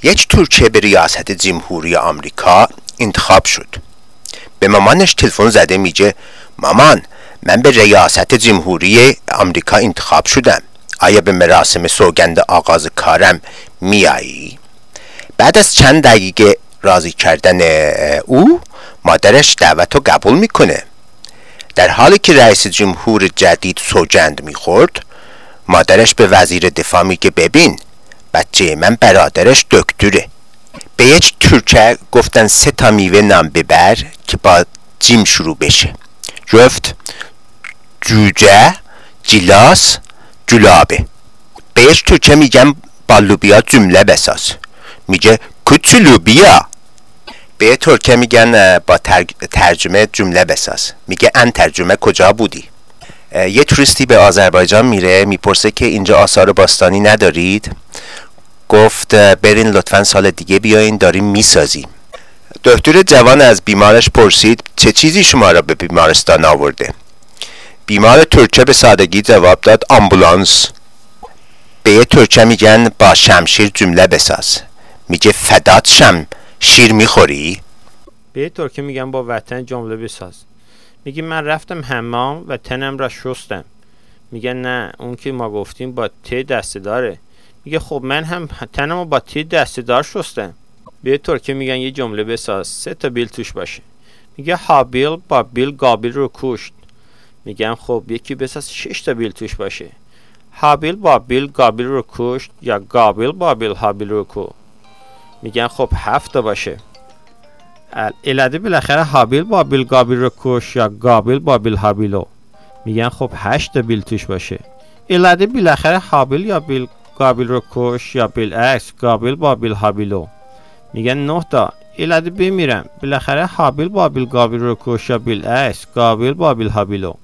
یک ترکه به ریاست جمهوری آمریکا انتخاب شد. به مامانش تلفن زده میگه مامان من به ریاست جمهوری آمریکا انتخاب شدم، آیا به مراسم سوگند آغاز کارم میایی؟ بعد از چند دقیقه راضی کردن او مادرش دعوت رو قبول میکنه. در حالی که رئیس جمهور جدید سوگند میخورد مادرش به وزیر دفاع میگه ببین بچه من برادرش دکتره. به یک ترکه گفتن 3 تا میوه نام ببر که با جیم شروع بشه. گفت جوجه، جیلاس، جلابه. به یک ترکه میگم با لوبیا جمله بساز، میگه کوچ لوبیا. به یک ترکه میگن با ترجمه جمله بساز، میگه ان ترجمه کجا بودی؟ یه توریستی به آذربایجان میره، میپرسه که اینجا آثار باستانی ندارید؟ گفت برین لطفا سال دیگه بیاین داریم میسازیم. دکتر جوان از بیمارش پرسید چه چیزی شما را به بیمارستان آورده؟ بیمار ترکه به سادگی جواب داد آمبولانس. به یه ترکه میگن با شمشیر جمله بساز، میگه فدات شم شیر میخوری؟ به یه ترکه میگن با وطن جمله بساز، میگه من رفتم حمام و تنم را شستم. میگه نه اون که ما گفتیم با ت دسته داره. میگه خب من هم تنمو با ت دسته دار شستم. به یه ترکه میگن یه جمله بساز 3 تا بیل توش باشه، میگه هابیل با بیل گابیل رو کشت. میگم خب یکی بساز 6 تا بیل توش باشه، هابیل با بیل گابیل رو کشت یا گابیل با بیل هابیل رو کشت. میگن خب 7 تا باشه، الهده بالاخره هابیل با بیل گابیل رو کشت یا گابیل با بیل هابیلو. میگن خب 8 تا بیل توش باشه، الهده بالاخره هابیل یا بیل گابیل رو کشت یا بالعکس گابیل با بیل هابیلو. میگن 9 تا، الهده بمیرم بالاخره هابیل با بیل گابیل رو کشت یا بالعکس گابیل با بیل هابیلو.